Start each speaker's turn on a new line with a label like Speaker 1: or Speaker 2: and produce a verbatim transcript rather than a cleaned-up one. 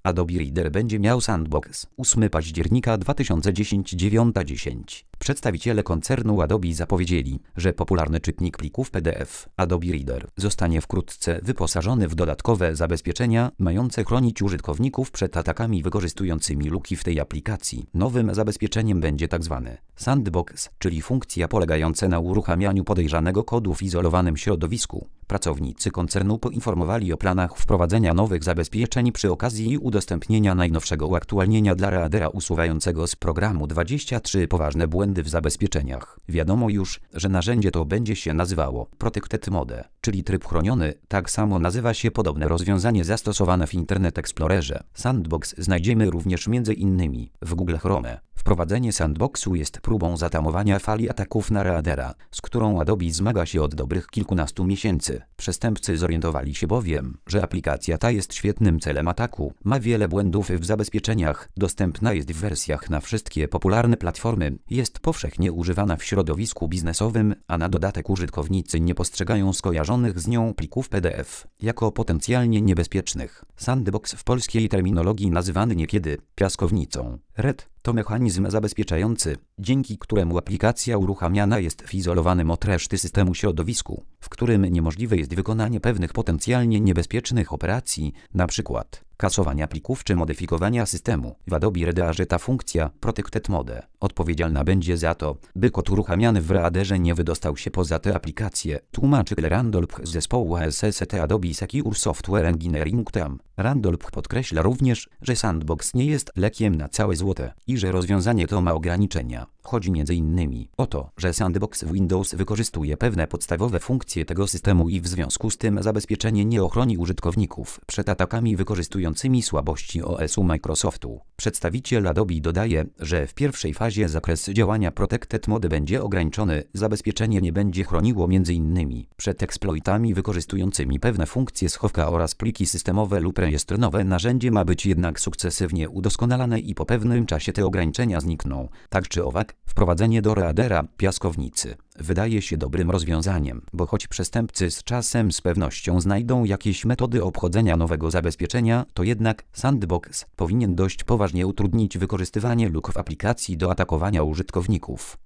Speaker 1: Adobe Reader będzie miał sandbox. ósmego października dwa tysiące dziesiątego dziewiąta dziesięć. Przedstawiciele koncernu Adobe zapowiedzieli, że popularny czytnik plików P D F Adobe Reader zostanie wkrótce wyposażony w dodatkowe zabezpieczenia mające chronić użytkowników przed atakami wykorzystującymi luki w tej aplikacji. Nowym zabezpieczeniem będzie tzw. sandbox, czyli funkcja polegająca na uruchamianiu podejrzanego kodu w izolowanym środowisku. Pracownicy koncernu poinformowali o planach wprowadzenia nowych zabezpieczeń przy okazji udostępnienia najnowszego uaktualnienia dla Readera usuwającego z programu dwadzieścia trzy poważne błędy w zabezpieczeniach. Wiadomo już, że narzędzie to będzie się nazywało Protected Mode, czyli tryb chroniony. Tak samo nazywa się podobne rozwiązanie zastosowane w Internet Explorerze. Sandbox znajdziemy również między innymi w Google Chrome. Wprowadzenie sandboxu jest próbą zatamowania fali ataków na Readera, z którą Adobe zmaga się od dobrych kilkunastu miesięcy. Przestępcy zorientowali się bowiem, że aplikacja ta jest świetnym celem ataku, ma wiele błędów w zabezpieczeniach, dostępna jest w wersjach na wszystkie popularne platformy, jest powszechnie używana w środowisku biznesowym, a na dodatek użytkownicy nie postrzegają skojarzonych z nią plików P D F jako potencjalnie niebezpiecznych. Sandbox w polskiej terminologii nazywany niekiedy piaskownicą. R E D to mechanizm zabezpieczający, dzięki któremu aplikacja uruchamiana jest w izolowanym od reszty systemu środowisku, w którym niemożliwe jest wykonanie pewnych potencjalnie niebezpiecznych operacji, np. kasowania plików czy modyfikowania systemu. W Adobe Readerze ta funkcja Protected Mode odpowiedzialna będzie za to, by kod uruchamiany w Readerze nie wydostał się poza tę aplikację, tłumaczy Randolph z zespołu A S S T Adobe Secure Software Engineering Team. Randolph podkreśla również, że sandbox nie jest lekiem na całe złote i że rozwiązanie to ma ograniczenia. Chodzi między innymi o to, że sandbox w Windows wykorzystuje pewne podstawowe funkcje tego systemu i w związku z tym zabezpieczenie nie ochroni użytkowników przed atakami wykorzystującymi słabości O S u Microsoftu. Przedstawiciel Adobe dodaje, że w pierwszej fazie zakres działania Protected Mode będzie ograniczony, zabezpieczenie nie będzie chroniło między innymi przed eksploitami wykorzystującymi pewne funkcje schowka oraz pliki systemowe lub rejestr. Nowe narzędzie ma być jednak sukcesywnie udoskonalane i po pewnym czasie te ograniczenia znikną. Tak czy owak, wprowadzenie do Readera piaskownicy wydaje się dobrym rozwiązaniem, bo choć przestępcy z czasem z pewnością znajdą jakieś metody obchodzenia nowego zabezpieczenia, to jednak sandbox powinien dość poważnie utrudnić wykorzystywanie luk w aplikacji do atakowania użytkowników.